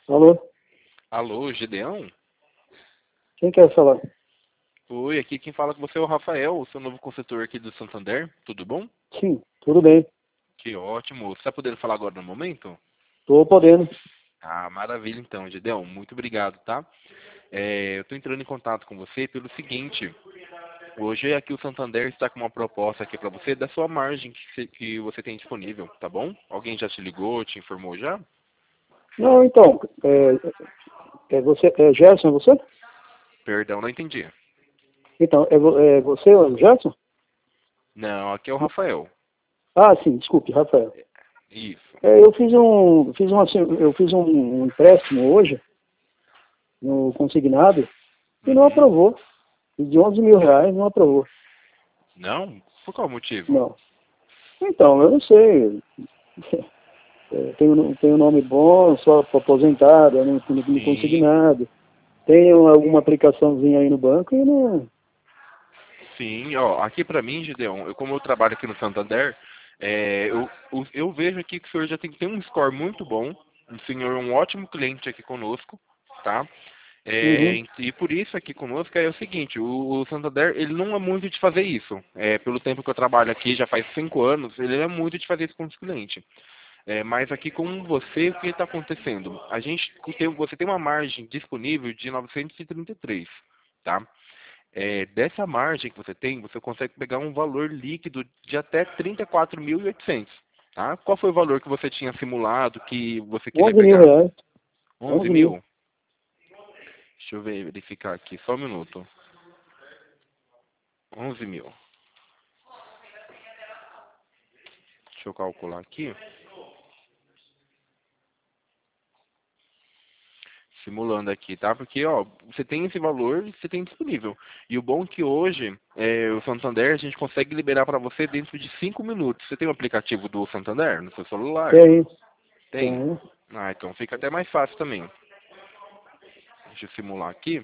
Alô? Alô, Gideão? Quem quer falar? Oi, aqui quem fala com você é o Rafael, o seu novo consultor aqui do Santander. Tudo bom? Sim, tudo bem. Que ótimo. Você está podendo falar agora no momento? Tô podendo. Ah, maravilha então, Gideão. Muito obrigado, tá? Eu estou entrando em contato com você pelo seguinte. Hoje aqui o Santander está com uma proposta aqui para você da sua margem que você tem disponível, tá bom? Alguém já te ligou, te informou já? Não, então, você, Gerson, é você? Perdão, não entendi. Então, é você, o Gerson? Não, aqui é o Rafael. Ah, sim, desculpe, Rafael. Isso. Eu fiz um empréstimo hoje, no consignado, e não Uhum. aprovou. De 11 mil reais, não aprovou. Não? Por qual motivo? Não. Então, eu não sei. Tenho nome bom, só aposentado, no Sim. consignado. Tenho alguma aplicaçãozinha aí no banco e não. Sim, ó, aqui pra mim, Gideon, como eu trabalho aqui no Santander, eu vejo aqui que o senhor já tem um score muito bom, o senhor é um ótimo cliente aqui conosco, tá? Uhum. E por isso aqui conosco é o seguinte, o Santander, ele não é muito de fazer isso. Pelo tempo que eu trabalho aqui, já faz 5 anos, ele é muito de fazer isso com os clientes. Mas aqui com você, o que está acontecendo? Você tem uma margem disponível de 933, tá? Dessa margem que você tem, você consegue pegar um valor líquido de até 34.800, tá? Qual foi o valor que você tinha simulado que você queria 11 mil pegar? reais. 11 11 mil. mil? Deixa eu verificar aqui, só um minuto. 11 mil. Deixa eu calcular aqui. Simulando aqui, tá? Porque, ó, você tem esse valor, você tem disponível. E o bom é que hoje, o Santander, a gente consegue liberar para você dentro de 5 minutos. Você tem o aplicativo do Santander no seu celular? Tem, Tem? tem. Ah, então fica até mais fácil também. Deixa eu simular aqui.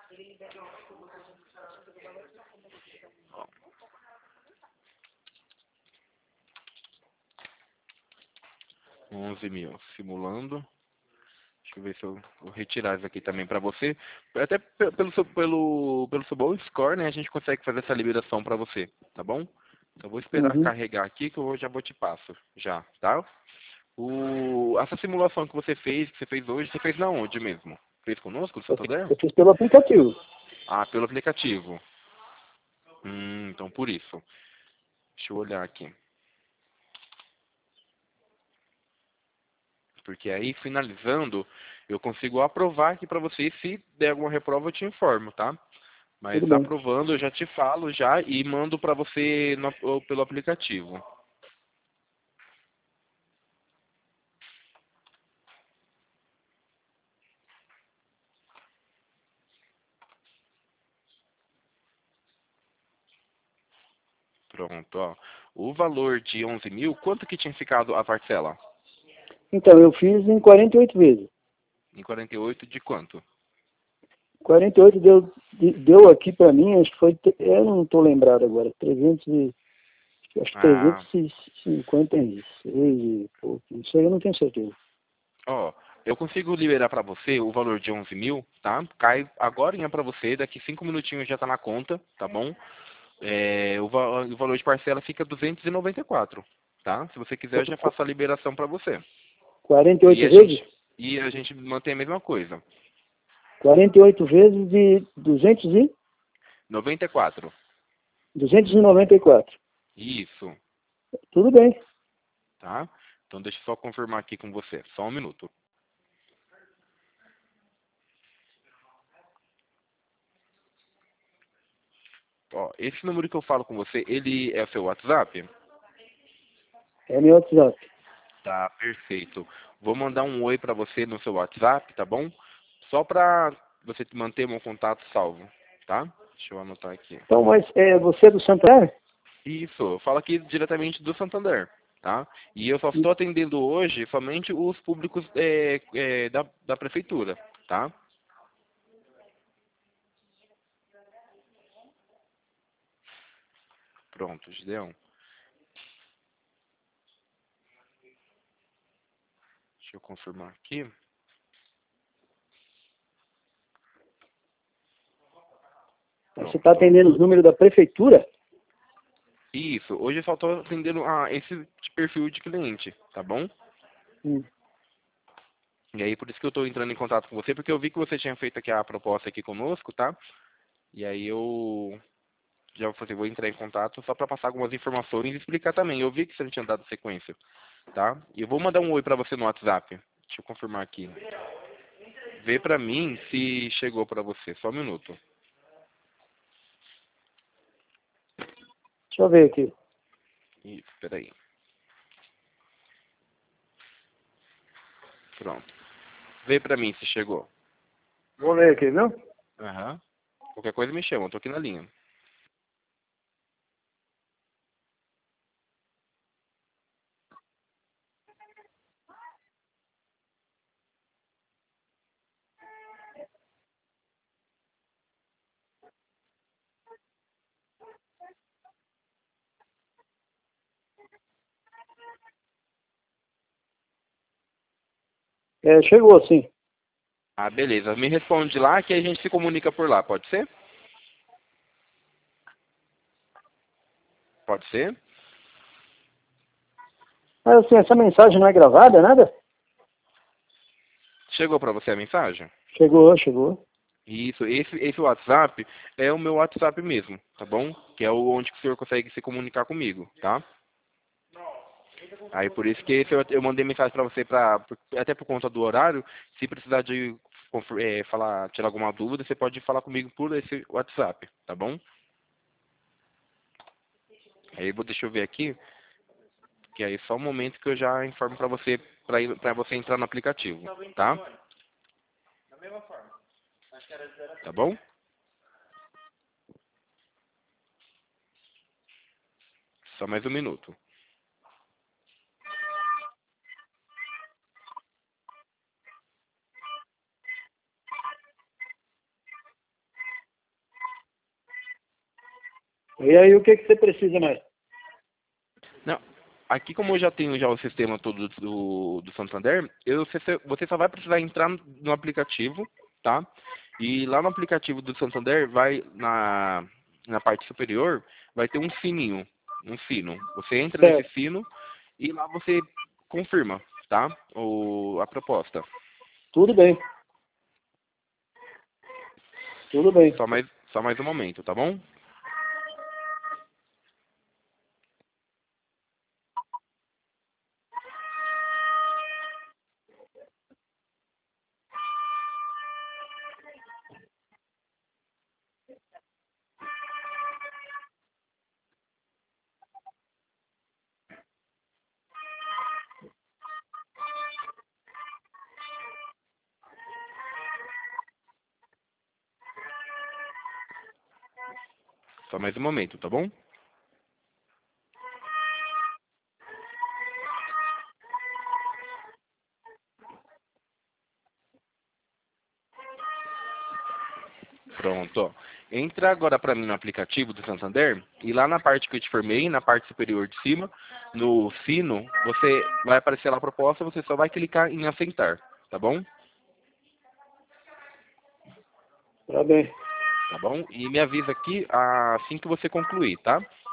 11 mil. Simulando. Deixa eu ver se eu vou retirar isso aqui também para você. Até pelo seu bom score, né? A gente consegue fazer essa liberação para você, tá bom? Então eu vou esperar Uhum. carregar aqui que eu já vou te passo, já, tá? Essa simulação que você fez hoje, você fez na onde mesmo? Fez conosco, no Santander? Eu fiz pelo aplicativo. Ah, pelo aplicativo. Então por isso. Deixa eu olhar aqui. Porque aí, finalizando, eu consigo aprovar aqui para você. E se der alguma reprova, eu te informo, tá? Tudo Mas bem. aprovando, eu já te falo já e mando para você pelo aplicativo. Pronto, ó. O valor de 11 mil, quanto que tinha ficado a parcela? Então, eu fiz em 48 vezes. Em 48 de quanto? 48 deu aqui para mim, acho que foi, eu não estou lembrado agora, 300 acho que Ah, 356 e pouco, não sei, eu não tenho certeza. ó. Eu consigo liberar para você o valor de 11 mil, tá? Cai agora para você, daqui 5 minutinhos já tá na conta, tá bom? O valor de parcela fica 294, tá? Se você quiser, eu já faço a liberação para você. E 48 a vezes? gente, e a gente mantém a mesma coisa. 48 vezes de 94. 294. Isso, Tudo bem. tá? Então deixa eu só confirmar aqui com você. Só um minuto. Ó, esse número que eu falo com você, ele é o seu WhatsApp? É meu WhatsApp. Tá, perfeito. Vou mandar um oi para você no seu WhatsApp, tá bom? Só para você manter meu contato salvo, tá? Deixa eu anotar aqui. Então, mas você é do Santander? Isso, eu falo aqui diretamente do Santander, tá? E eu só estou atendendo hoje somente os públicos da prefeitura, tá? Pronto, Gideão. Deixa eu confirmar aqui. Você está atendendo os números da prefeitura? Isso, hoje eu só estou atendendo a esse perfil de cliente, tá bom? Hum. E aí, por isso que eu estou entrando em contato com você, porque eu vi que você tinha feito aqui a proposta aqui conosco, tá? E aí eu já vou fazer, vou entrar em contato só para passar algumas informações e explicar também. Eu vi que você não tinha dado sequência, tá? E eu vou mandar um oi para você no WhatsApp. Deixa eu confirmar aqui. Vê para mim se chegou para você. Só um minuto. Deixa eu ver aqui. Isso, peraí. Pronto. Vê para mim se chegou. Vou ler aqui, viu? Aham. Qualquer coisa me chama, eu tô aqui na linha. É, chegou sim. Ah, beleza. Me responde lá que a gente se comunica por lá, pode ser? Pode ser? Mas assim, essa mensagem não é gravada, nada? Chegou para você a mensagem? Chegou, chegou. Isso, esse WhatsApp é o meu WhatsApp mesmo, tá bom? Que é o onde que o senhor consegue se comunicar comigo, tá? Aí por isso que esse eu mandei mensagem para você, até por conta do horário, se precisar de falar, tirar alguma dúvida, você pode falar comigo por esse WhatsApp, tá bom? Aí deixa eu ver aqui, que aí só um momento que eu já informo para você, para você entrar no aplicativo, tá? Tá bom? Só mais um minuto. E aí, o que que você precisa mais? Não, aqui como eu já tenho já o sistema todo do Santander, você só vai precisar entrar no aplicativo, tá? E lá no aplicativo do Santander, vai na parte superior, vai ter um sininho, um sino. Você entra nesse Certo. sino e lá você confirma, tá? A proposta. Tudo bem. Tudo bem. Só mais um momento, tá bom? Só mais um momento, tá bom? Pronto, ó. Entra agora para mim no aplicativo do Santander e lá na parte que eu te formei, na parte superior de cima, no sino, você vai aparecer lá a proposta, você só vai clicar em aceitar, tá bom? Tá bem. Tá bom? E me avisa aqui assim que você concluir, tá?